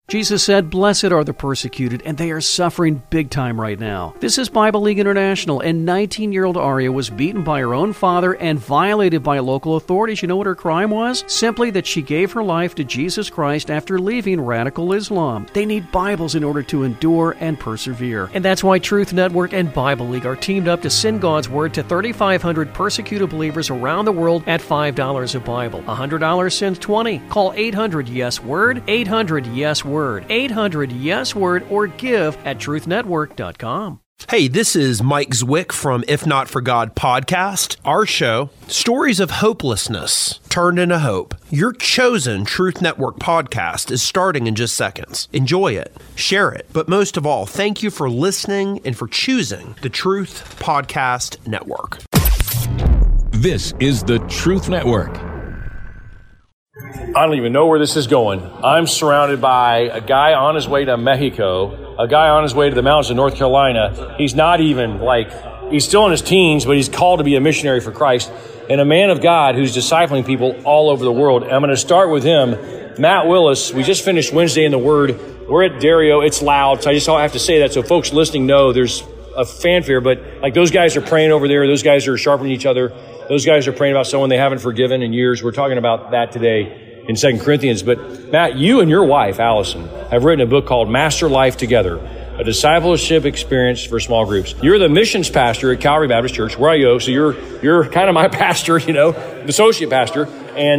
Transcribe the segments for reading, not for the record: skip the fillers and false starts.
Jesus said, "Blessed are the persecuted," and they are suffering big time right now. This is Bible League International, and 19-year-old Aria was beaten by her own father and violated by local authorities. You know what her crime was? Simply that she gave her life to Jesus Christ after leaving radical Islam. They need Bibles in order to endure and persevere. And that's why Truth Network and Bible League are teamed up to send God's Word to 3,500 persecuted believers around the world at $5 a Bible. $100 sends 20. Call 800-YES-WORD, 800-YES-WORD. 800-YES-WORD, or give at truthnetwork.com. Hey, this is Mike Zwick from If Not For God podcast. Our show, Stories of Hopelessness Turned into Hope. Your chosen Truth Network podcast is starting in just seconds. Enjoy it, share it, but most of all, thank you for listening and for choosing the Truth Podcast Network. This is the Truth Network. I don't even know where this is going. I'm surrounded by a guy on his way to Mexico, a guy on his way to the mountains of North Carolina. He's not even he's still in his teens, but he's called to be a missionary for Christ, and a man of God who's discipling people all over the world. I'm going to start with him, Matt Willis. We just finished Wednesday in the Word. We're at Dario. It's loud, so I just have to say that so folks listening know there's a fanfare, but those guys are praying over there. Those guys are sharpening each other. Those guys are praying about someone they haven't forgiven in years. We're talking about that today in 2 Corinthians. But Matt, you and your wife, Allison, have written a book called Master Life Together, a discipleship experience for small groups. You're the missions pastor at Calvary Baptist Church, where I go. So you're kind of my pastor, the associate pastor.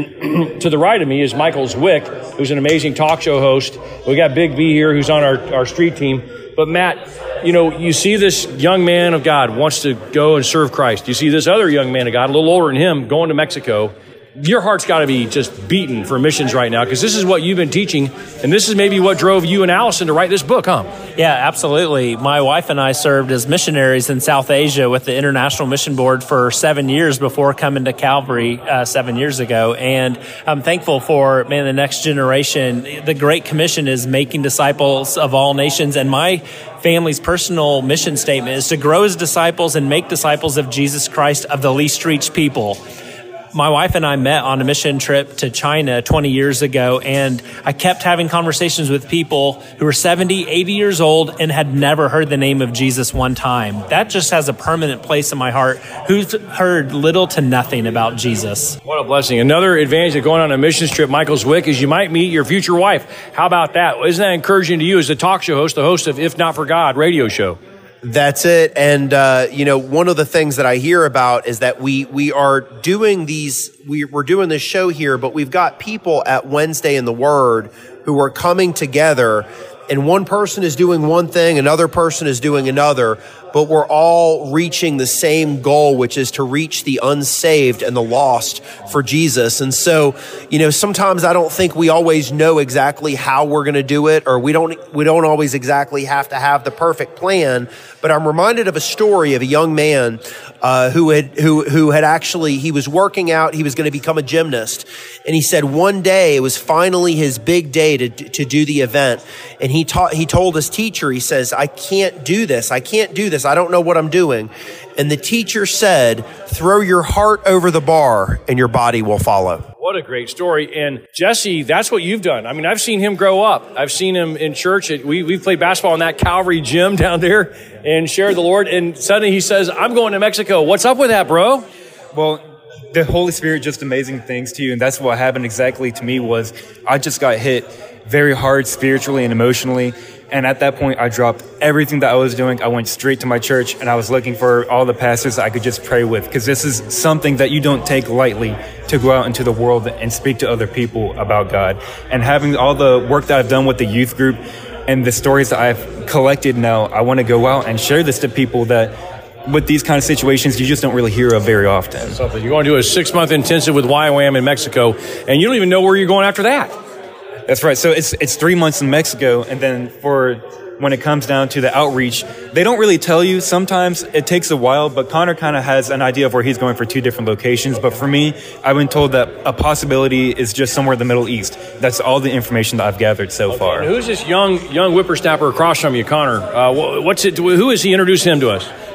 And to the right of me is Michael Zwick, who's an amazing talk show host. We got Big B here, who's on our street team. But Matt, you see this young man of God wants to go and serve Christ. You see this other young man of God, a little older than him, going to Mexico. Your heart's got to be just beaten for missions right now, because this is what you've been teaching, and this is maybe what drove you and Allison to write this book, huh? Yeah, absolutely. My wife and I served as missionaries in South Asia with the International Mission Board for 7 years before coming to Calvary 7 years ago, and I'm thankful for, the next generation. The Great Commission is making disciples of all nations, and my family's personal mission statement is to grow as disciples and make disciples of Jesus Christ of the least reached people. My wife and I met on a mission trip to China 20 years ago, and I kept having conversations with people who were 70, 80 years old and had never heard the name of Jesus one time. That just has a permanent place in my heart, who's heard little to nothing about Jesus. What a blessing. Another advantage of going on a missions trip, Michael Zwick, is you might meet your future wife. How about that? Isn't that encouraging to you as a talk show host, the host of If Not For God radio show? That's it. And, one of the things that I hear about is that we are doing we're doing this show here, but we've got people at Wednesday in the Word who are coming together, and one person is doing one thing, another person is doing another, but we're all reaching the same goal, which is to reach the unsaved and the lost for Jesus. And so, sometimes I don't think we always know exactly how we're going to do it, or we don't always exactly have to have the perfect plan. But I'm reminded of a story of a young man who had actually, he was working out, he was going to become a gymnast. And he said one day it was finally his big day to do the event. And he told his teacher, he says, I can't do this. I don't know what I'm doing. And the teacher said, throw your heart over the bar and your body will follow. What a great story. And Jesse, that's what you've done. I've seen him grow up. I've seen him in church. We've played basketball in that Calvary gym down there and shared the Lord. And suddenly he says, I'm going to Mexico. What's up with that, bro? Well, the Holy Spirit just amazing things to you. And that's what happened exactly to me was I just got hit very hard spiritually and emotionally. And at that point, I dropped everything that I was doing. I went straight to my church, and I was looking for all the pastors I could just pray with, because this is something that you don't take lightly, to go out into the world and speak to other people about God. And having all the work that I've done with the youth group and the stories that I've collected now, I want to go out and share this to people that with these kind of situations, you just don't really hear of very often. You're going to do a 6-month intensive with YWAM in Mexico, and you don't even know where you're going after that. That's right. So it's 3 months in Mexico, and then when it comes down to the outreach, they don't really tell you. Sometimes it takes a while, but Connor kind of has an idea of where he's going for 2 different locations. But for me, I've been told that a possibility is just somewhere in the Middle East. That's all the information that I've gathered so far. And who's this young whippersnapper across from you, Connor? Who is he introducing him to us?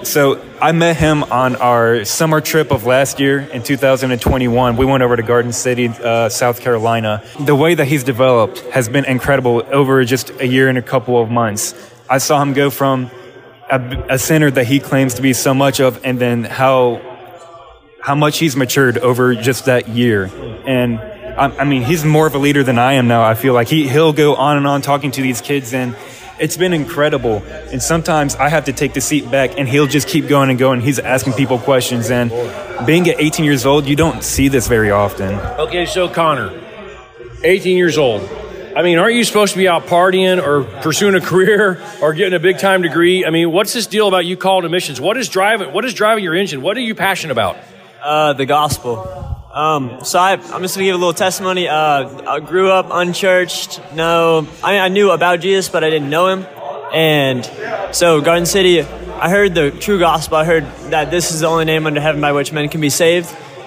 So I met him on our summer trip of last year in 2021. We went over to Garden City, South Carolina. The way that he's developed has been incredible over just a year and a couple of months. I saw him go from a sinner that he claims to be so much of, and then how much he's matured over just that year. And I mean, he's more of a leader than I am now. I feel like he'll go on and on talking to these kids, and it's been incredible. And sometimes I have to take the seat back, and he'll just keep going and going. He's asking people questions, and being at 18 years old, you don't see this very often. Okay, so Connor, 18 years old. I mean, aren't you supposed to be out partying or pursuing a career or getting a big-time degree? I mean, what's this deal about you called to missions? What is driving your engine? What are you passionate about? The gospel. I'm just going to give a little testimony. I grew up unchurched. I knew about Jesus, but I didn't know him. And so Garden City, I heard the true gospel. I heard that this is the only name under heaven by which men can be saved.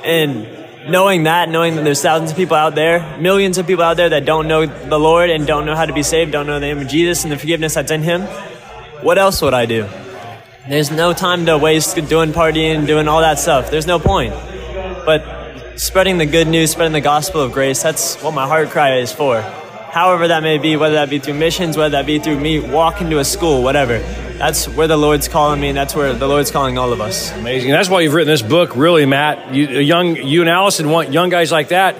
And knowing that there's thousands of people out there, millions of people out there that don't know the Lord and don't know how to be saved, don't know the name of Jesus and the forgiveness that's in him, what else would I do? There's no time to waste doing partying, doing all that stuff. There's no point. But spreading the good news, spreading the gospel of grace, that's what my heart cry is for. However that may be, whether that be through missions, whether that be through me walking to a school, whatever. That's where the Lord's calling me, and that's where the Lord's calling all of us. Amazing. And that's why you've written this book, really, Matt. You and Allison want young guys like that.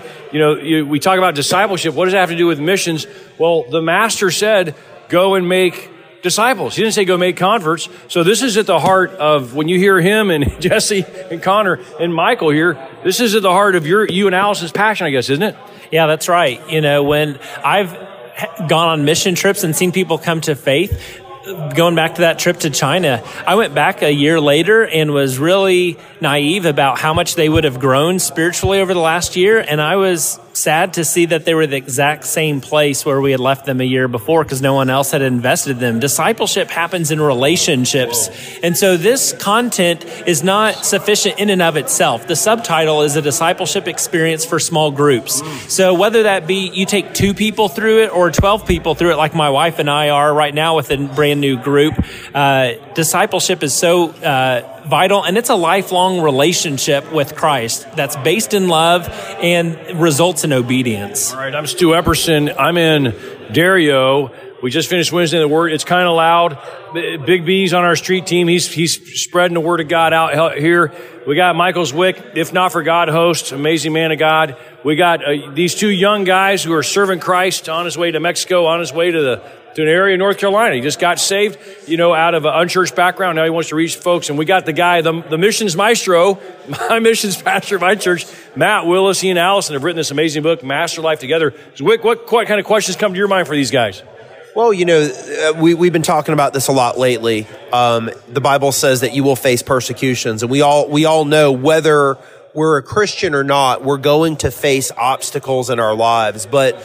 We talk about discipleship. What does that have to do with missions? Well, the Master said, go and make disciples. He didn't say go make converts. So this is at the heart of, when you hear him and Jesse and Connor and Michael here, this is at the heart of you and Allison's passion, I guess, isn't it? Yeah, that's right. When I've gone on mission trips and seen people come to faith, going back to that trip to China, I went back a year later and was really naive about how much they would have grown spiritually over the last year. And I was sad to see that they were the exact same place where we had left them a year before because no one else had invested in them. Discipleship happens in relationships. And so this content is not sufficient in and of itself. The subtitle is a discipleship experience for small groups. So whether that be you take 2 people through it or 12 people through it, like my wife and I are right now with a brand new group, discipleship is so vital, and it's a lifelong relationship with Christ that's based in love and results in obedience. All right, I'm Stu Epperson. I'm in Dario. We just finished Wednesday in the Word. It's kind of loud. Big B's on our street team. He's spreading the Word of God out here. We got Michael Zwick, If Not For God host, amazing man of God. We got these 2 young guys who are serving Christ on his way to Mexico, on his way to an area in North Carolina. He just got saved, out of an unchurched background. Now he wants to reach folks. And we got the guy, the missions maestro, my missions pastor of my church, Matt Willis. He and Allison have written this amazing book, Master Life Together. Zwick, what kind of questions come to your mind for these guys? Well, we've been talking about this a lot lately. The Bible says that you will face persecutions, and we all know whether we're a Christian or not, we're going to face obstacles in our lives. But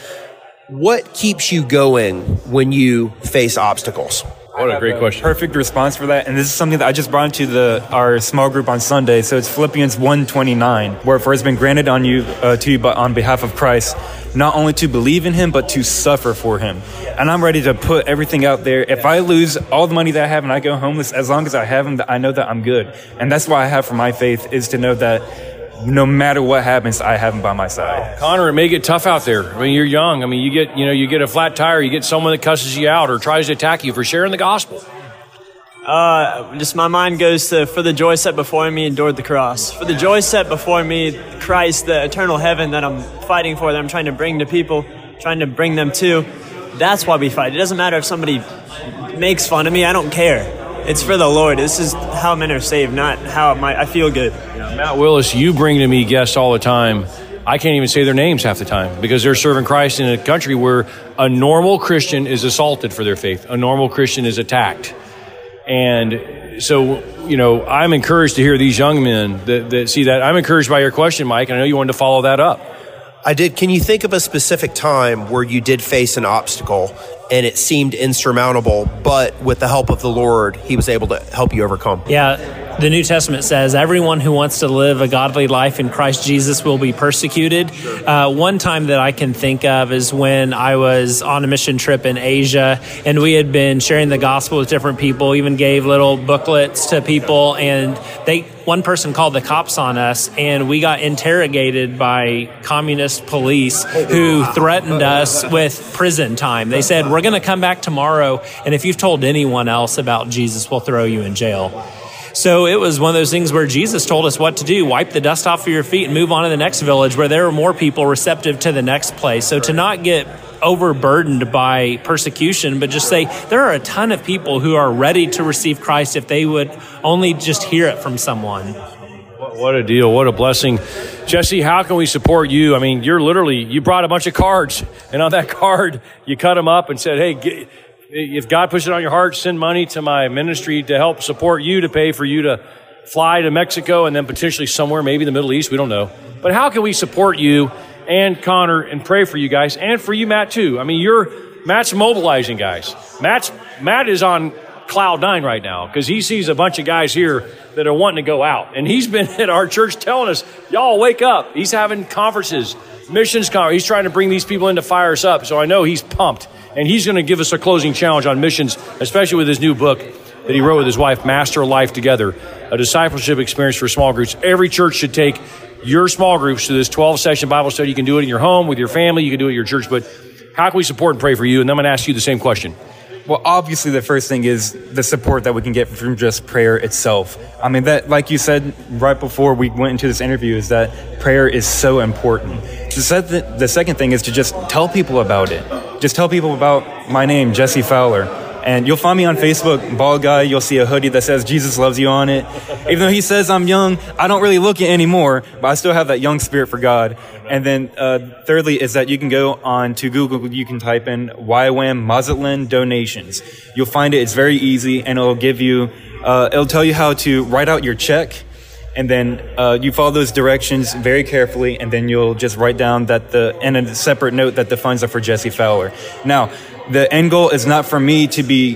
what keeps you going when you face obstacles? What a great question. Perfect response for that. And this is something that I just brought into our small group on Sunday. So it's Philippians 1:29, where for it's been granted to you but on behalf of Christ, not only to believe in him, but to suffer for him. And I'm ready to put everything out there. If I lose all the money that I have and I go homeless, as long as I have him, I know that I'm good. And that's why I have for my faith, is to know that no matter what happens, I have him by my side. Connor, it may get tough out there. I mean, you're young. I mean, you get a flat tire, you get someone that cusses you out or tries to attack you for sharing the gospel. Just my mind goes to, for the joy set before me, endured the cross. For the joy set before me, Christ, the eternal heaven that I'm fighting for, that I'm trying to bring to people, trying to bring them to. That's why we fight. It doesn't matter if somebody makes fun of me. I don't care. It's for the Lord. This is how men are saved, not how I feel good. Matt Willis, you bring to me guests all the time. I can't even say their names half the time because they're serving Christ in a country where a normal Christian is assaulted for their faith. A normal Christian is attacked. And so, I'm encouraged to hear these young men that see that. I'm encouraged by your question, Mike, and I know you wanted to follow that up. I did. Can you think of a specific time where you did face an obstacle and it seemed insurmountable, but with the help of the Lord, he was able to help you overcome? Yeah. the New Testament says everyone who wants to live a godly life in Christ Jesus will be persecuted. One time that I can think of is when I was on a mission trip in Asia, and we had been sharing the gospel with different people, even gave little booklets to people, and one person called the cops on us, and we got interrogated by communist police who threatened us with prison time. They said, we're going to come back tomorrow, and if you've told anyone else about Jesus, we'll throw you in jail. So it was one of those things where Jesus told us what to do: wipe the dust off of your feet and move on to the next village where there are more people receptive to the next place. So to not get overburdened by persecution, but just say there are a ton of people who are ready to receive Christ if they would only just hear it from someone. What a deal. What a blessing. Jesse, how can we support you? I mean, you brought a bunch of cards, and on that card, you cut them up and said, hey, if God puts it on your heart, send money to my ministry to help support you, to pay for you to fly to Mexico and then potentially somewhere, maybe the Middle East, we don't know. But how can we support you and Connor and pray for you guys, and for you, Matt, too? I mean, Matt's mobilizing guys. Matt is on cloud 9 right now because he sees a bunch of guys here that are wanting to go out. And he's been at our church telling us, y'all wake up. He's having conferences, missions conferences. He's trying to bring these people in to fire us up. So I know he's pumped. And he's going to give us a closing challenge on missions, especially with his new book that he wrote with his wife, Master Life Together, a discipleship experience for small groups. Every church should take your small groups to this 12-session Bible study. You can do it in your home with your family. You can do it at your church. But how can we support and pray for you? And then I'm going to ask you the same question. Well, obviously, the first thing is the support that we can get from just prayer itself. I mean, that, like you said right before we went into this interview, is that prayer is so important. The second thing is to just tell people about it. Just tell people about my name, Jesse Fowler. And you'll find me on Facebook, bald guy. You'll see a hoodie that says Jesus loves you on it. Even though he says I'm young, I don't really look it anymore, but I still have that young spirit for God. And then thirdly is that you can go on to Google, you can type in YWAM Mazatlan donations. You'll find it, it's very easy, and it'll give you, it'll tell you how to write out your check. And then you follow those directions very carefully, and then you'll just write down that and a separate note that the funds are for Jesse Fowler. Now, the end goal is not for me to be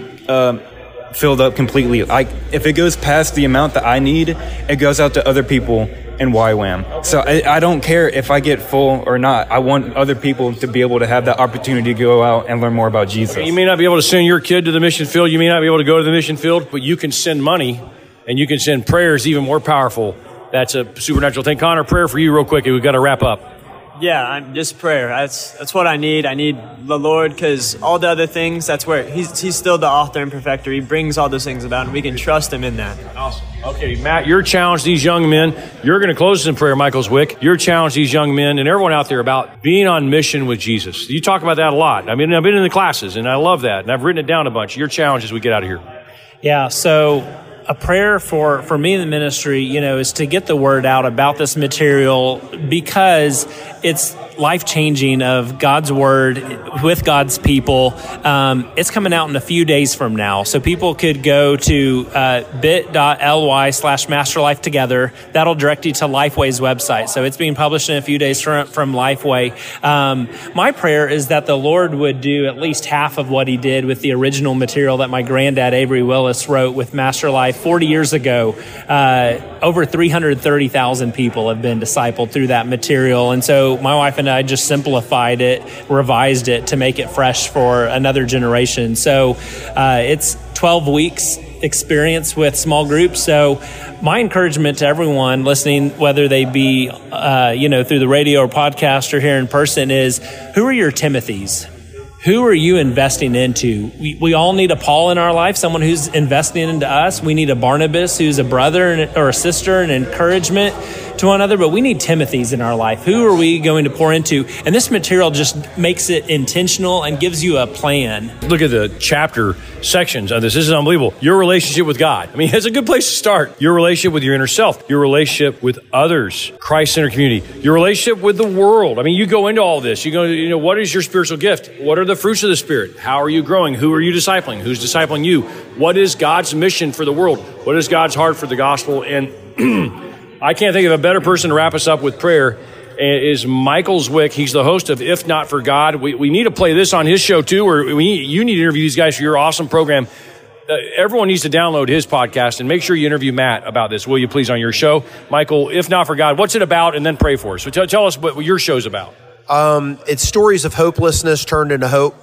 filled up completely. If it goes past the amount that I need, it goes out to other people in YWAM. So I don't care if I get full or not. I want other people to be able to have that opportunity to go out and learn more about Jesus. You may not be able to send your kid to the mission field. You may not be able to go to the mission field, but you can send money, and you can send prayers even more powerful. That's a supernatural thing. Connor, prayer for you real quick. We've got to wrap up. Yeah, just prayer. That's what I need. I need the Lord, because all the other things, that's where he's still the author and perfecter. He brings all those things about, and we can trust him in that. Awesome. Okay, Matt, you're challenged these young men. You're going to close us in prayer, Michael Zwick. You're challenged these young men and everyone out there about being on mission with Jesus. You talk about that a lot. I mean, I've been in the classes, and I love that, and I've written it down a bunch. Your challenge as we get out of here. Yeah, so a prayer for me in the ministry, is to get the word out about this material, because it's life-changing of God's word with God's people. It's coming out in a few days from now. So people could go to bit.ly/masterlifetogether. That'll direct you to Lifeway's website. So it's being published in a few days from Lifeway. My prayer is that the Lord would do at least half of what he did with the original material that my granddad Avery Willis wrote with Master Life 40 years ago. Over 330,000 people have been discipled through that material. And so my wife and I just simplified it, revised it to make it fresh for another generation. So it's 12 weeks experience with small groups. So my encouragement to everyone listening, whether they be, through the radio or podcast or here in person, is who are your Timothys? Who are you investing into? We all need a Paul in our life, someone who's investing into us. We need a Barnabas who's a brother or a sister and encouragement to one another, but we need Timothys in our life. Who are we going to pour into? And this material just makes it intentional and gives you a plan. Look at the chapter sections of this. This is unbelievable. Your relationship with God. I mean, it's a good place to start. Your relationship with your inner self. Your relationship with others. Christ-centered community. Your relationship with the world. I mean, you go into all this. You go, what is your spiritual gift? What are the fruits of the Spirit? How are you growing? Who are you discipling? Who's discipling you? What is God's mission for the world? What is God's heart for the gospel? And I can't think of a better person to wrap us up with prayer is Michael Zwick. He's the host of If Not For God. We need to play this on his show too, or you need to interview these guys for your awesome program. everyone needs to download his podcast and make sure you interview Matt about this, will you please, on your show. Michael, if not for God, what's it about? And then pray for us. So tell us what your show's about. It's stories of hopelessness turned into hope.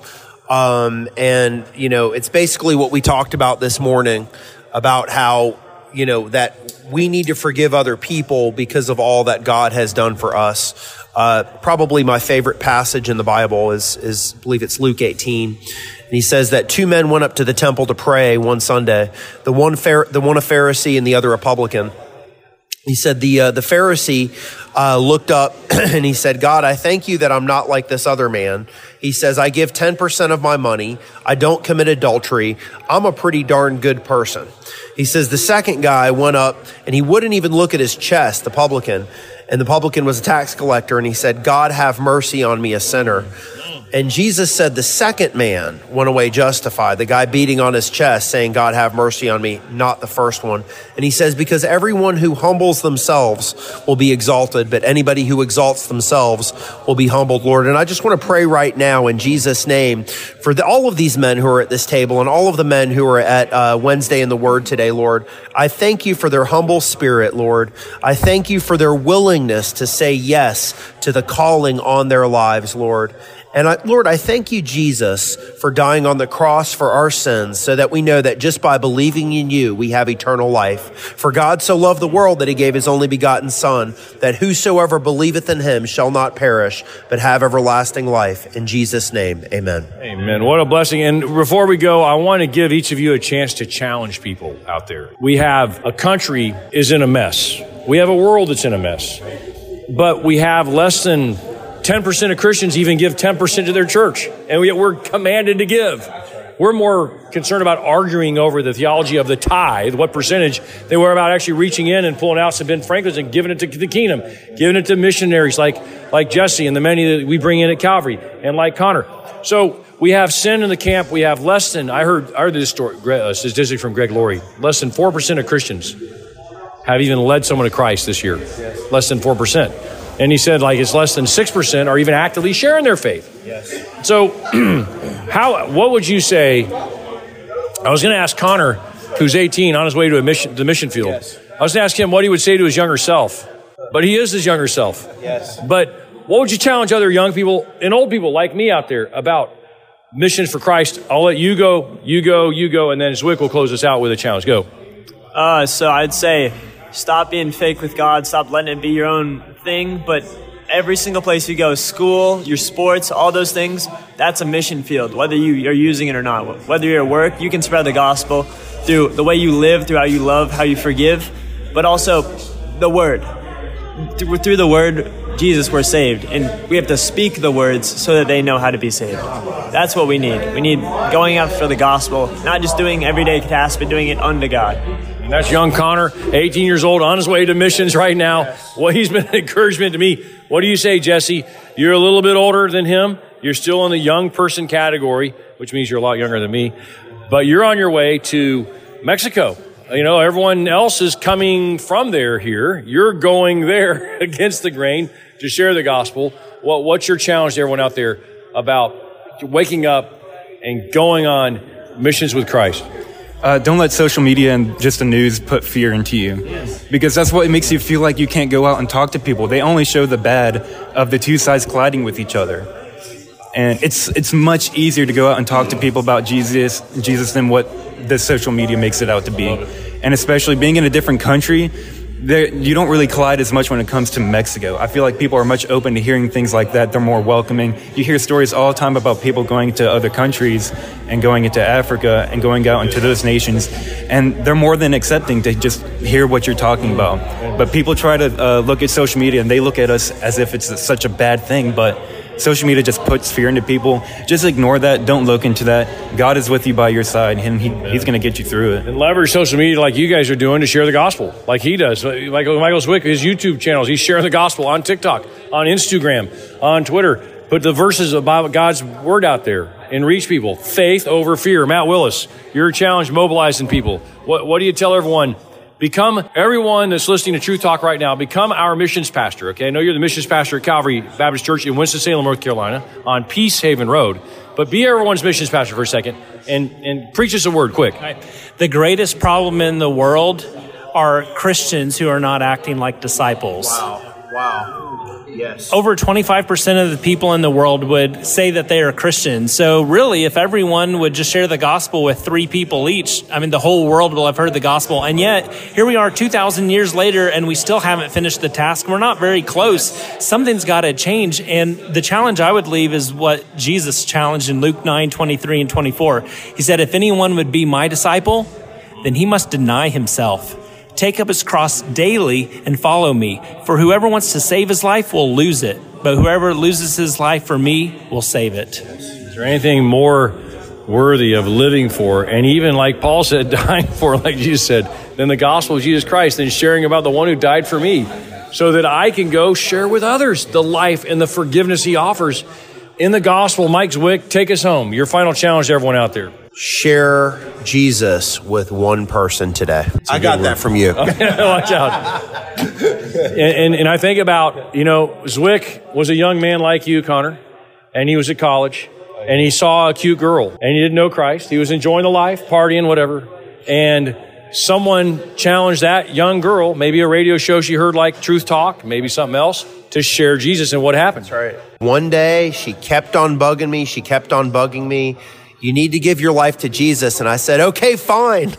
And, you know, it's basically what we talked about this morning about how, you know, that we need to forgive other people because of all that God has done for us. Probably my favorite passage in the Bible is I believe it's Luke 18. And he says that two men went up to the temple to pray one Sunday, the one a Pharisee and the other a publican. He said the Pharisee looked up and he said, God, I thank you that I'm not like this other man. He says, I give 10% of my money. I don't commit adultery. I'm a pretty darn good person. He says the second guy went up and he wouldn't even look at his chest, the publican. And the publican was a tax collector. And he said, God, have mercy on me, a sinner. And Jesus said the second man went away justified, the guy beating on his chest saying, God, have mercy on me, not the first one. And he says, because everyone who humbles themselves will be exalted, but anybody who exalts themselves will be humbled, Lord. And I just want to pray right now in Jesus' name for all of these men who are at this table and all of the men who are at Wednesday in the Word today, Lord. I thank you for their humble spirit, Lord. I thank you for their willingness to say yes to the calling on their lives, Lord. And Lord, I thank you, Jesus, for dying on the cross for our sins so that we know that just by believing in you, we have eternal life. For God so loved the world that he gave his only begotten Son, that whosoever believeth in him shall not perish, but have everlasting life. In Jesus' name, amen. Amen. What a blessing. And before we go, I want to give each of you a chance to challenge people out there. We have a country is in a mess. We have a world that's in a mess. But we have less than 10% of Christians even give 10% to their church, and yet we're commanded to give. We're more concerned about arguing over the theology of the tithe, what percentage, than we're about actually reaching in and pulling out some Ben Franklins and giving it to the kingdom, giving it to missionaries like Jesse and the many that we bring in at Calvary, and like Connor. So we have sin in the camp. We have less than, I heard this story, statistic from Greg Laurie, less than 4% of Christians have even led someone to Christ this year. Yes. Less than 4%. And he said, like, it's less than 6% are even actively sharing their faith. Yes. So what would you say? I was going to ask Connor, who's 18, on his way to the mission field. Yes. I was going to ask him what he would say to his younger self. But he is his younger self. Yes. But what would you challenge other young people and old people like me out there about missions for Christ? I'll let you go, and then Zwick will close us out with a challenge. Go. So I'd say stop being fake with God. Stop letting it be your own thing. But every single place you go, school, your sports, all those things, that's a mission field, whether you're using it or not. Whether you're at work, you can spread the gospel through the way you live, through how you love, how you forgive, but also the word. Through the word, Jesus, we're saved. And we have to speak the words so that they know how to be saved. That's what we need. We need going after the gospel, not just doing everyday tasks, but doing it unto God. And that's young Connor, 18 years old, on his way to missions right now. Yes. Well, he's been an encouragement to me. What do you say, Jesse? You're a little bit older than him. You're still in the young person category, which means you're a lot younger than me. But you're on your way to Mexico. You know, everyone else is coming from there here. You're going there against the grain to share the gospel. What's your challenge to everyone out there about waking up and going on missions with Christ? Don't let social media and just the news put fear into you. Yes. Because that's what makes you feel like you can't go out and talk to people. They only show the bad of the two sides colliding with each other. And it's much easier to go out and talk to people about Jesus than what the social media makes it out to be. And especially being in a different country, you don't really collide as much when it comes to Mexico. I feel like people are much open to hearing things like that. They're more welcoming. You hear stories all the time about people going to other countries and going into Africa and going out into those nations, and they're more than accepting to just hear what you're talking about. But people try to look at social media and they look at us as if it's such a bad thing, but social media just puts fear into people. Just ignore that. Don't look into that. God is with you by your side, and He's going to get you through it. And leverage social media like you guys are doing to share the gospel, like he does. Like Michael Zwick, his YouTube channels, he's sharing the gospel on TikTok, on Instagram, on Twitter. Put the verses of God's word out there and reach people. Faith over fear. Matt Willis, your challenge mobilizing people. What do you tell everyone? Become, everyone that's listening to Truth Talk right now, become our missions pastor, okay? I know you're the missions pastor at Calvary Baptist Church in Winston-Salem, North Carolina, on Peace Haven Road. But be everyone's missions pastor for a second and preach us a word quick. The greatest problem in the world are Christians who are not acting like disciples. Wow. Yes. Over 25% of the people in the world would say that they are Christians. So really, if everyone would just share the gospel with 3 people each, I mean, the whole world will have heard the gospel. And yet, here we are 2,000 years later, and we still haven't finished the task. We're not very close. Something's got to change. And the challenge I would leave is what Jesus challenged in Luke 9:23 and 24. He said, if anyone would be my disciple, then he must deny himself, take up his cross daily and follow me. For whoever wants to save his life will lose it, but whoever loses his life for me will save it. Is there anything more worthy of living for, and even like Paul said, dying for, like Jesus said, than the gospel of Jesus Christ, than sharing about the one who died for me, so that I can go share with others the life and the forgiveness he offers in the gospel? Mike Zwick, take us home. Your final challenge to everyone out there. Share Jesus with one person today. I got that from you. Watch out. And I think about, Zwick was a young man like you, Connor, and he was at college, and he saw a cute girl, and he didn't know Christ. He was enjoying the life, partying, whatever, and someone challenged that young girl, maybe a radio show she heard like Truth Talk, maybe something else, to share Jesus. And what happened? That's right. One day, she kept on bugging me. You need to give your life to Jesus. And I said, okay, fine.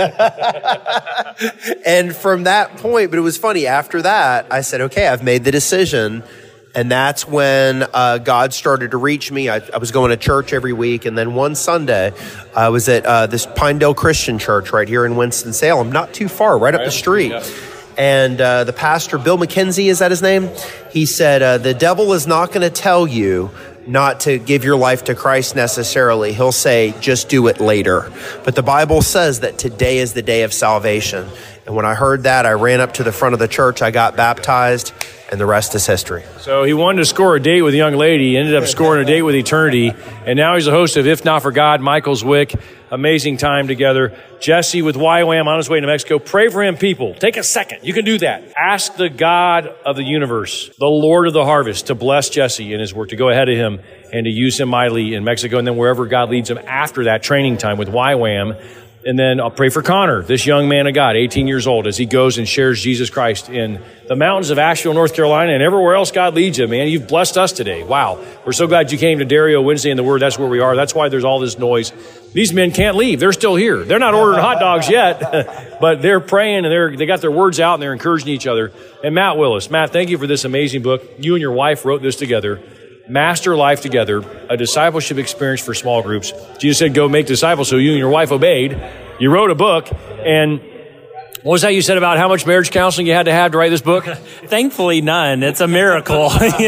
And from that point, but it was funny, after that, I said, okay, I've made the decision. And that's when God started to reach me. I was going to church every week. And then one Sunday, I was at this Pinedale Christian Church right here in Winston-Salem, not too far, right up the street. Yeah. And the pastor, Bill McKenzie, is that his name? He said, the devil is not going to tell you not to give your life to Christ necessarily. He'll say, just do it later. But the Bible says that today is the day of salvation. And when I heard that, I ran up to the front of the church, I got baptized, and the rest is history. So he wanted to score a date with a young lady. He ended up scoring a date with eternity. And now he's the host of If Not For God, Michael Zwick. Amazing time together. Jesse with YWAM on his way to Mexico. Pray for him, people. Take a second. You can do that. Ask the God of the universe, the Lord of the harvest, to bless Jesse in his work, to go ahead of him and to use him mightily in Mexico, and then wherever God leads him after that training time with YWAM. And then I'll pray for Connor, this young man of God, 18 years old, as he goes and shares Jesus Christ in the mountains of Asheville, North Carolina, and everywhere else God leads you, man. You've blessed us today. Wow. We're so glad you came to Dario Wednesday in the Word. That's where we are. That's why there's all this noise. These men can't leave. They're still here. They're not ordering hot dogs yet, but they're praying and they got their words out and they're encouraging each other. And Matt Willis. Matt, thank you for this amazing book. You and your wife wrote this together. Master Life Together, a discipleship experience for small groups. Jesus said, go make disciples, so you and your wife obeyed. You wrote a book, and what was that you said about how much marriage counseling you had to write this book? Thankfully, none. It's a miracle,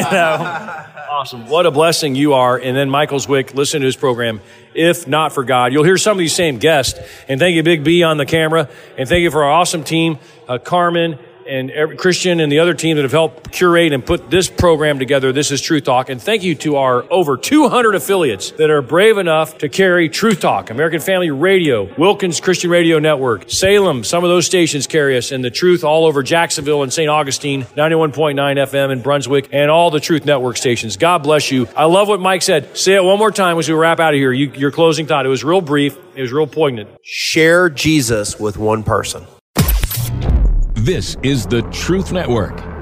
Awesome. What a blessing you are. And then Michael Zwick, listen to his program, If Not For God. You'll hear some of these same guests. And thank you, Big B, on the camera. And thank you for our awesome team, Carmen, and Christian and the other team that have helped curate and put this program together. This is Truth Talk. And thank you to our over 200 affiliates that are brave enough to carry Truth Talk, American Family Radio, Wilkins Christian Radio Network, Salem, some of those stations carry us, and the Truth all over Jacksonville and St. Augustine, 91.9 FM in Brunswick, and all the Truth Network stations. God bless you. I love what Mike said. Say it one more time as we wrap out of here. Your closing thought. It was real brief. It was real poignant. Share Jesus with one person. This is the Truth Network.